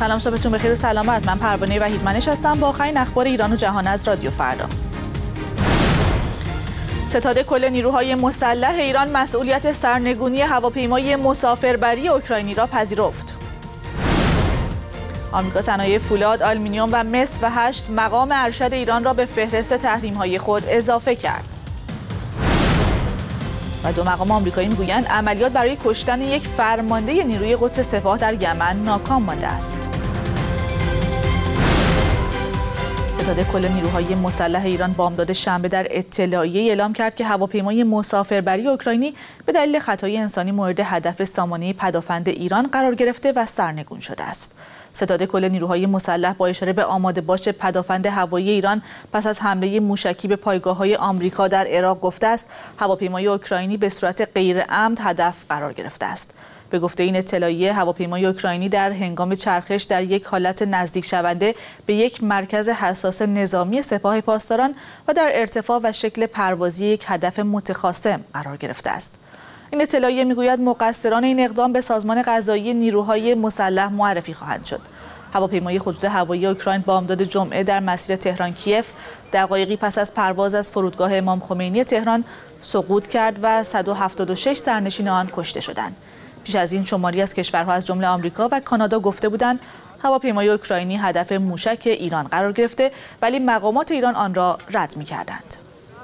سلام، صبحتون بخیر و سلامت. من پروانه وحیدمنش هستم با آخرین اخبار ایران و جهان از رادیو فردا. ستاد کل نیروهای مسلح ایران مسئولیت سرنگونی هواپیمای مسافربری اوکراینی را پذیرفت. آمریکا صنایع فولاد، آلومینیوم و مس و 8 مقام ارشد ایران را به فهرست تحریم‌های خود اضافه کرد. و 2 مقام آمریکایی میگویند عملیات برای کشتن یک فرمانده نیروی قدس سپاه در یمن ناکام مانده است. ستاد کل نیروهای مسلح ایران بامداد شنبه در اطلاعیه اعلام کرد که هواپیمای مسافربری اوکراینی به دلیل خطای انسانی مورد هدف سامانه پدافند ایران قرار گرفته و سرنگون شده است. ستاد کل نیروهای مسلح با اشاره به آماده باش پدافند هوایی ایران پس از حمله موشکی به پایگاه‌های آمریکا در عراق گفته است هواپیمای اوکراینی به صورت غیر عمد هدف قرار گرفته است. به گفته این اطلاعیه هواپیمای اوکراینی در هنگام چرخش در یک حالت نزدیک شونده به یک مرکز حساس نظامی سپاه پاسداران و در ارتفاع و شکل پروازی یک هدف متخاصم قرار گرفته است. این اطلاعیه میگوید مقصران این اقدام به سازمان قضایی نیروهای مسلح معرفی خواهند شد. هواپیمای خطوط هوایی اوکراین بامداد جمعه در مسیر تهران کیف دقایقی پس از پرواز از فرودگاه امام خمینی تهران سقوط کرد و 176 سرنشین آن کشته شدند. پیش از این شماری از کشورها از جمله آمریکا و کانادا گفته بودند هواپیمای اوکراینی هدف موشک ایران قرار گرفته ولی مقامات ایران آن را رد می‌کردند.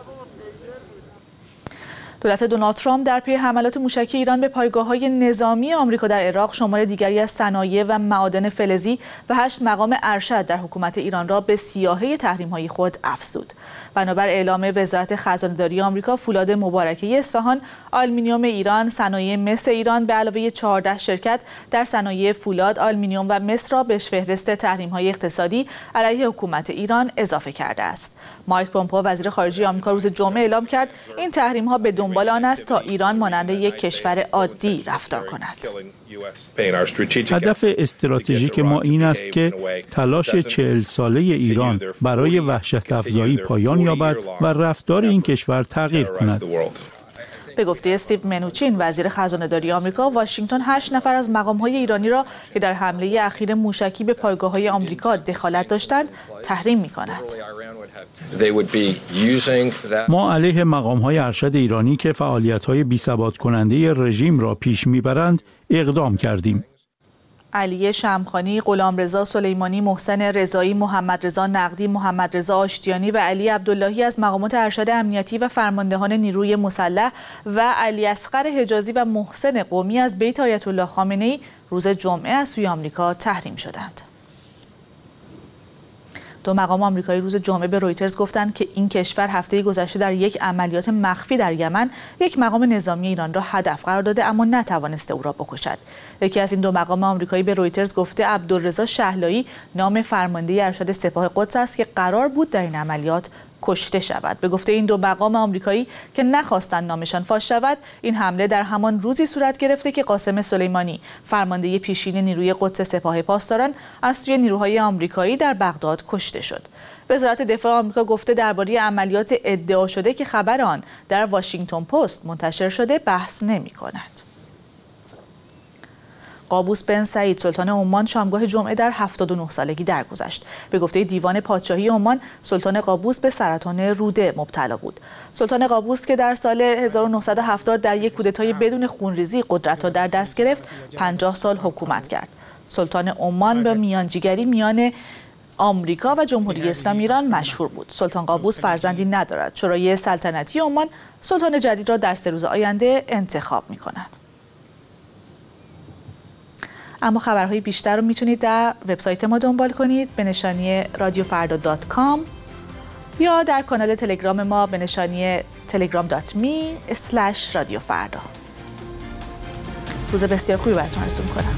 دولت دونالد ترامپ در پی حملات موشکی ایران به پایگاه‌های نظامی آمریکا در عراق شمار دیگری از صنایع و معادن فلزی و 8 مقام ارشد در حکومت ایران را به سیاهه تحریم‌های خود افزود. بنابر اعلام وزارت خزانه‌داری آمریکا، فولاد مبارکه اصفهان، آلومینیوم ایران، صنایع مس ایران به علاوه 14 شرکت در صنایع فولاد، آلومینیوم و مس را به فهرست تحریم‌های اقتصادی علیه حکومت ایران اضافه کرده است. مایک پومپئو وزیر خارجه آمریکا روز جمعه اعلام کرد این تحریم‌ها به دنبال آن است تا ایران مانند یک کشور عادی رفتار کند. هدف استراتژیک ما این است که تلاش 40 ساله ایران برای وحشت افزایی پایان یابد و رفتار این کشور تغییر کند. به گفته استیو منوچین وزیر خزانه‌داری آمریکا، واشنگتن 8 نفر از مقام‌های ایرانی را که در حمله اخیر موشکی به پایگاه‌های آمریکا دخالت داشتند تحریم می‌کند. ما علیه مقام‌های ارشد ایرانی که فعالیت‌های بی‌ثبات کننده رژیم را پیش می‌برند اقدام کردیم. علی شمخانی، غلامرضا سلیمانی، محسن رضایی، محمدرضا نقدی، محمدرضا آشتیانی و علی عبداللهی از مقامات ارشد امنیتی و فرماندهان نیروی مسلح و علی اصغر حجازی و محسن قومی از بیت آیت الله خامنه‌ای روز جمعه از سوی آمریکا تحریم شدند. 2 مقام آمریکایی روز جمعه به رویترز گفتند که این کشور هفته گذشته در یک عملیات مخفی در یمن یک مقام نظامی ایران را هدف قرار داده اما نتوانسته او را بکشد. یکی از این 2 مقام آمریکایی به رویترز گفته عبدالرضا شهلایی نام فرمانده ارشد سپاه قدس است که قرار بود در این عملیات کشته شود. به گفته این 2 مقام آمریکایی که نخواستند نامشان فاش شود، این حمله در همان روزی صورت گرفته که قاسم سلیمانی، فرمانده پیشین نیروی قدس سپاه پاسداران، از سوی نیروهای آمریکایی در بغداد کشته شد. وزارت دفاع آمریکا گفته درباره عملیات ادعا شده که خبر آن در واشنگتن پست منتشر شده بحث نمی‌کند. قابوس بن سعید سلطان عمان شامگاه جمعه در 79 سالگی درگذشت. به گفته دیوان پادشاهی عمان، سلطان قابوس به سرطان روده مبتلا بود. سلطان قابوس که در سال 1970 در یک کودتای بدون خونریزی قدرت را در دست گرفت، 50 سال حکومت کرد. سلطان عمان به میانجیگری میان آمریکا و جمهوری اسلامی ایران مشهور بود. سلطان قابوس فرزندی ندارد. شورای سلطنتی عمان سلطان جدید را در 3 روز آینده انتخاب می‌کند. اما خبرهای بیشتر رو میتونید در وبسایت ما دنبال کنید به نشانی radiofarda.com یا در کانال تلگرام ما به نشانی telegram.me/radiofarda. روز بسیار خوبی براتون آرزو می‌کنم.